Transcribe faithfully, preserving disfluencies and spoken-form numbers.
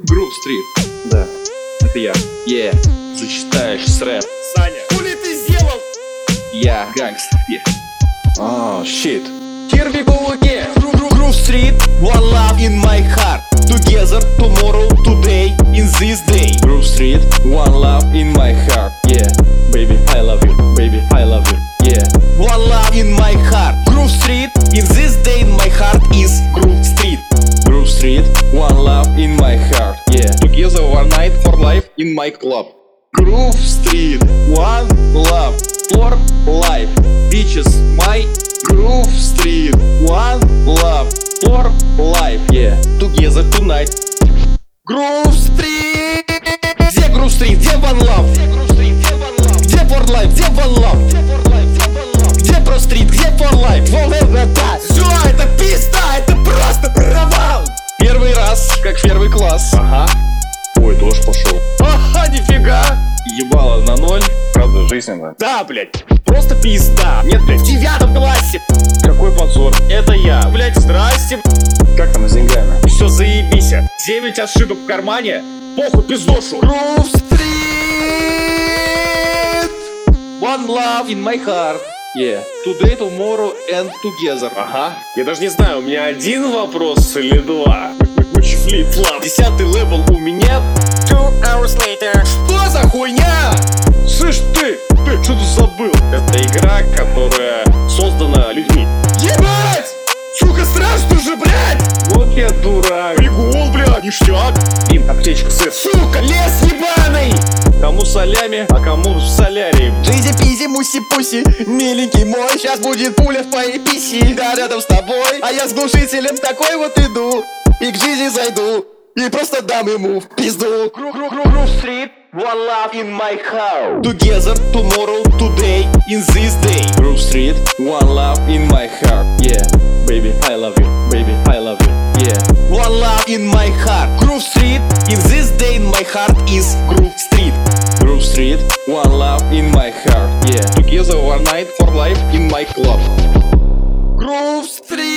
Groove Street. Да. Это я. Yeah. Зачитаешь с рэп. Саня, хули ты сделал? Я гангстер. Yeah. Oh, shit. Here we go again. Groove Street, one love in my heart. Together, tomorrow, today, in this day. Groove Street, one love in my heart. Yeah. Baby, I love you. Baby, I love you. Yeah. One love in my heart. Groove Street, in this day, my heart is Groove Street. Groove Street, one love in my heart. Yeah. Together one night for life in my club. Groove Street, one love for life. Bitches, my Groove Street, one love for life. Yeah. Together tonight. Groove Street. Где Groove Street? Где One Love? Где For Life? Где One Love? Где Pro Street? Где For Life? Вот это! Все, это пизда! Это просто провал! Первый раз, как первый класс. Ага. Ой, дождь пошел. Ага, нифига. Ебало на ноль. Правда, жизненно. Да, блядь, просто пизда. Нет, блядь, в девятом классе. Какой позор. Это я. Блядь, здрасте. Как там с деньгами? Все, заебись. Девять ошибок в кармане. Похуй, пиздошу. Groove Street. One Love in my heart. Yeah. Today, tomorrow and together. Ага. Я даже не знаю, у меня один вопрос или два. Флип-флап. Десятый левел у меня. Two hours later. Что за хуйня? Слышь, ты, ты что-то забыл. Это игра, которая создана людьми. Ебать! Сука, страшно же, блядь! Вот я дурак. Прикол, блядь, ништяк. Им аптечка, сыр. Сука, лес ебаный! Кому солями, а кому в солярии. Джизи-пизи, муси-пуси, миленький мой, сейчас будет пуля в твоей писи. Да, рядом с тобой, а я с глушителем такой вот иду. И к Джизи зайду, и просто дам ему в пизду. Groove Street, one love in my heart. Together, tomorrow, today, in this day. Groove Street, one love in my heart. Yeah. Baby, I love you. Baby, I love you. Yeah. One love in my heart. Groove Street, in this day, my heart is Groove Street. Groove Street, one love in my heart. Yeah. Together one night for life in my club. Groove Street.